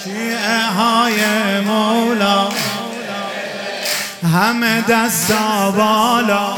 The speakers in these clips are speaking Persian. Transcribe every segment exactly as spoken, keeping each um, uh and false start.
شیعه های مولا همه دستا بالا،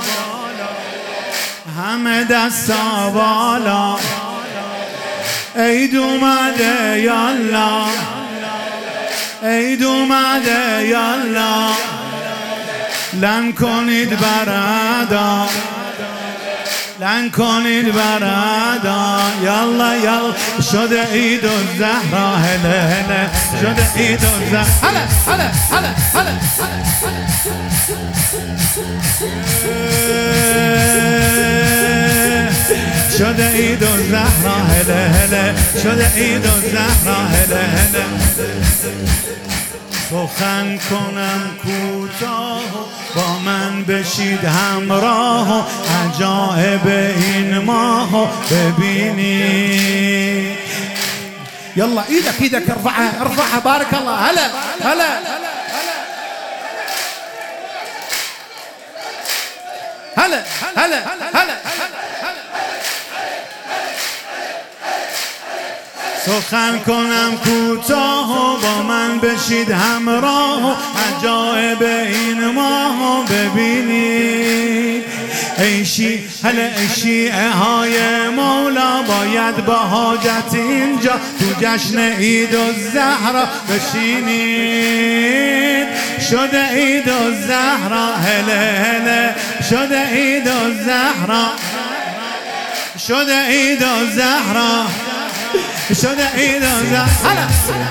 همه دستا بالا. عید اومده یالا، عید اومده یالا. لن کنید بردا، لن کنید بردا. یالا یالا شده عید الزهرا، هله هله شده عید الزهرا. هله هله هله هله شده عید الزهرا، هله هله شده عید الزهرا، هله هله. سخن کنم کوتاه با من بشید همراه و عجایب این ماه ببینید. يلا ايدك ايدك ارفعها ارفعها. بارك الله. هلا هلا هلا هلا هلا. سخن کنم کوتاه و با من بشید همراه و عجایب این ماه ببینید. ای شیعه هله ای شیعه های مولا باید با حاجت اینجا تو جشن عید الزهرا بشینید. شده عید الزهرا، هله هله شده عید الزهرا، شده عید الزهرا، شده عید الزهرا. هلا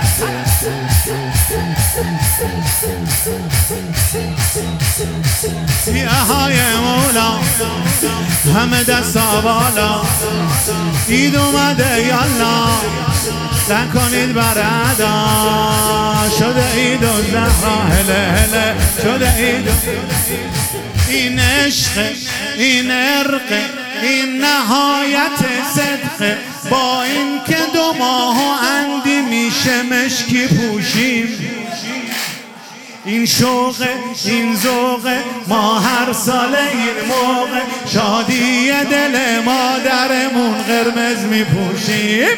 شیعه های مولا همه دستا بالا. عید اومده یالا، لن کنید بردا. شده عید الزهرا، هله هله شده عید. این عشق، این عرق، این نهایت صدق. با این که دو ماه و اندی میشه مشکی پوشیم. این شوق، این ذوق ما هر سال این موقع شادی دل مادرمون قرمز میپوشیم.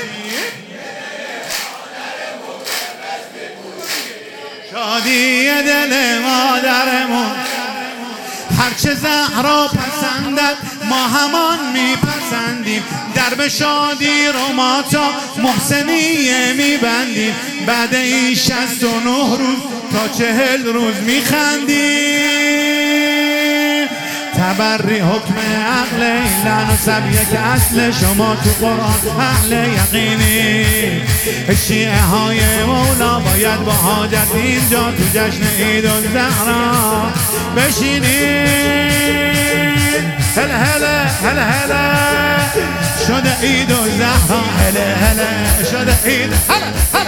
شادی دل مادرمون هرچه زهرا پسندد ما همان میپسندیم. درب شادی رو ما تا محسنیه میبندیم. بعد این شصت و نه روز تا چهل روز میخندیم. تبری حکم عقل این لعن و سبیه که اصل شما تو قرآن اهل یقینی. شیعه های مولا باید با حاجت اینجا تو جشن عید الزهرا بشینید. هله هله هله هله شده عید الزهرا، هله هله شده عید. هله هله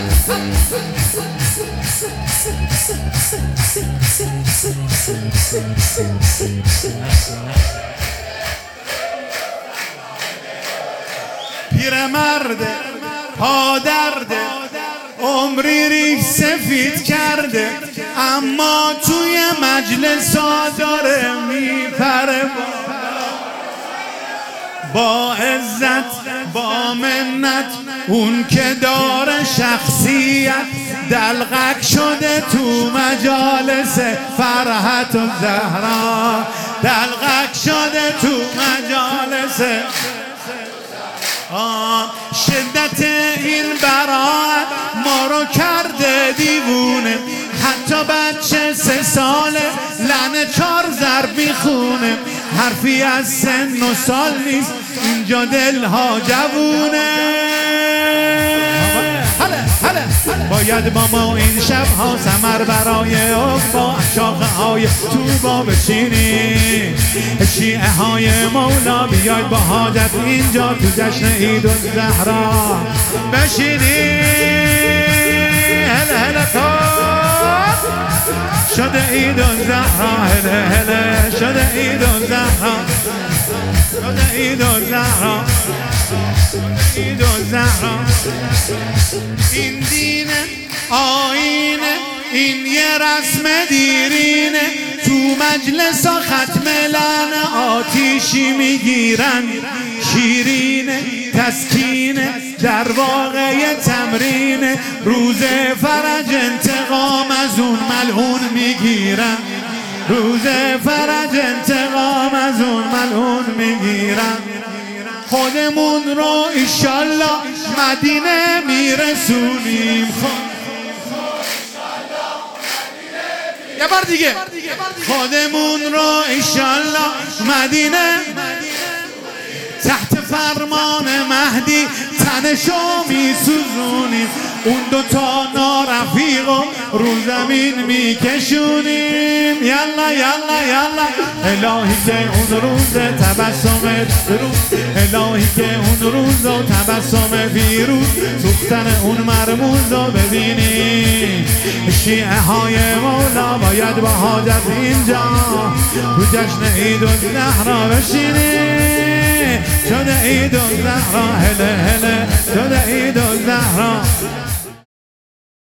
پیرمرد پادرده عمری ریش سفید کرده، اما توی مجلس ها داره میپره با عزت با منت. اون که داره شخصیت دلغک شده تو مجالس فرحت و زهرا، دلغک شده تو مجالس. آه شدت این براعت ما رو کرده دیوونه. حتی بچه سه ساله لعنه چار ضرب میخونه. حرفی از سن و سال نیست اینجا دلها جوونه. باید با ما این شبها سمر برای عقبا شاخه های توبا بچینی. شیعه های مولا بیاید با حاجت اینجا تو جشن عید الزهرا بشینی. هله هله شده عید الزهرا، هله هله شده عید الزهرا، شده عید الزهرا، عید الزهرا. این دین آینه، این یه رسم دیرینه. تو مجلس ها ختم لعن آتیشی میگیرن. شیرینه تسکینه در واقع تمرین روز فرج انتقام از اون ملعون میگیرم، روز فرج انتقام از اون ملعون میگیرم. خودمون رو ایشالله مدینه میرسونیم. یه بار دیگه خودمون رو ایشالله مدینه تحت فرمان مهدی تنشو میسوزونیم. اون دوتا نارفیقو رو زمین میکشونیم. یلا یلا یلا الهی که اون روز تبسم روز، الهی که اون روز و تبسم فیروز سوختن اون مرموز رو ببینیم. شیعه های مولا باید با حاجت اینجا تو جشن عید الزهرا بشینیم. شده عید الزهرا هله هله، شده عید الزهرا.